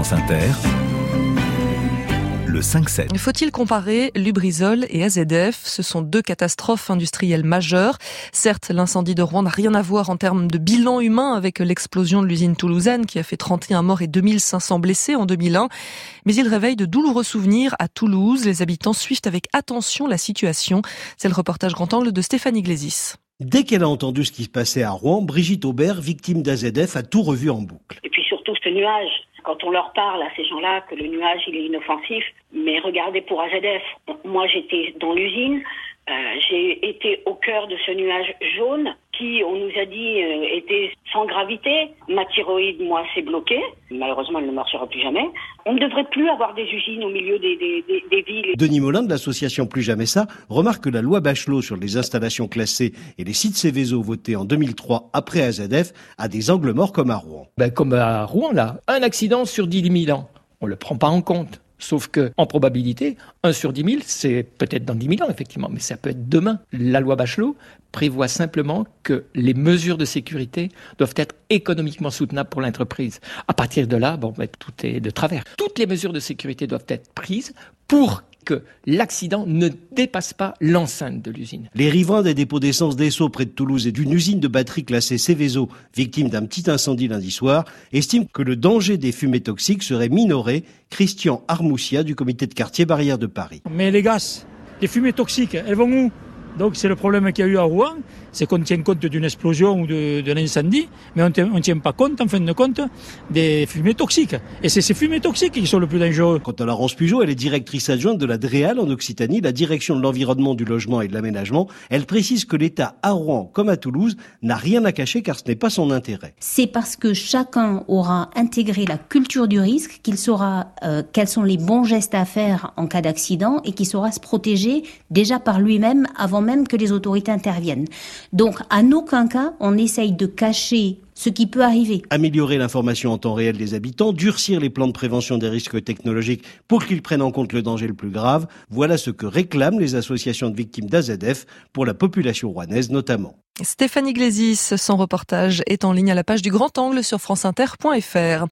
France Inter, le 5-7. Faut-il comparer Lubrizol et AZF ? Ce sont deux catastrophes industrielles majeures. Certes, l'incendie de Rouen n'a rien à voir en termes de bilan humain avec l'explosion de l'usine toulousaine qui a fait 31 morts et 2500 blessés en 2001. Mais il réveille de douloureux souvenirs à Toulouse. Les habitants suivent avec attention la situation. C'est le reportage grand angle de Stéphanie Glésis. Dès qu'elle a entendu ce qui se passait à Rouen, Brigitte Aubert, victime d'AZF, a tout revu en boucle. Et puis surtout ce nuage. Quand on leur parle à ces gens-là que le nuage il est inoffensif, mais regardez pour AZF. Moi j'étais dans l'usine, j'ai été au cœur de ce nuage jaune qui, on nous a dit, était sans gravité. Ma thyroïde, moi, s'est bloquée. Malheureusement, elle ne marchera plus jamais. On ne devrait plus avoir des usines au milieu des villes. Denis Molin de l'association Plus Jamais Ça remarque que la loi Bachelot sur les installations classées et les sites Seveso votés en 2003 après AZF a des angles morts comme à Rouen. Comme à Rouen, là, un accident sur 10 000 ans. On ne le prend pas en compte. Sauf que, en probabilité, 1 sur 10 000, c'est peut-être dans 10 000 ans, effectivement, mais ça peut être demain. La loi Bachelot prévoit simplement que les mesures de sécurité doivent être économiquement soutenables pour l'entreprise. À partir de là, tout est de travers. Toutes les mesures de sécurité doivent être prises pour que l'accident ne dépasse pas l'enceinte de l'usine. Les riverains des dépôts d'essence d'Esso près de Toulouse et d'une usine de batterie classée Seveso, victime d'un petit incendie lundi soir, estiment que le danger des fumées toxiques serait minoré. Christian Armoussia du comité de quartier Barrière de Paris. Mais les gaz, les fumées toxiques, elles vont où ? Donc c'est le problème qu'il y a eu à Rouen, c'est qu'on tient compte d'une explosion ou d'un incendie, mais on ne tient pas compte, en fin de compte, des fumées toxiques. Et c'est ces fumées toxiques qui sont le plus dangereux. Quant à Laurence Pugeot, elle est directrice adjointe de la DREAL en Occitanie, la direction de l'environnement, du logement et de l'aménagement. Elle précise que l'État, à Rouen comme à Toulouse, n'a rien à cacher car ce n'est pas son intérêt. C'est parce que chacun aura intégré la culture du risque qu'il saura quels sont les bons gestes à faire en cas d'accident et qu'il saura se protéger déjà par lui-même avant même que les autorités interviennent. Donc, à aucun cas, on essaye de cacher ce qui peut arriver. Améliorer l'information en temps réel des habitants, durcir les plans de prévention des risques technologiques pour qu'ils prennent en compte le danger le plus grave, voilà ce que réclament les associations de victimes d'AZF pour la population rouennaise notamment. Stéphanie Glésis, son reportage est en ligne à la page du Grand Angle sur franceinter.fr.